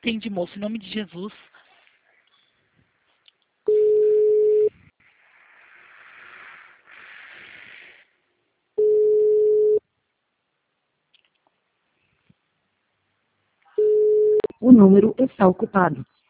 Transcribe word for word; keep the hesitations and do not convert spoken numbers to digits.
Atende, moço, em nome de Jesus. O número está ocupado.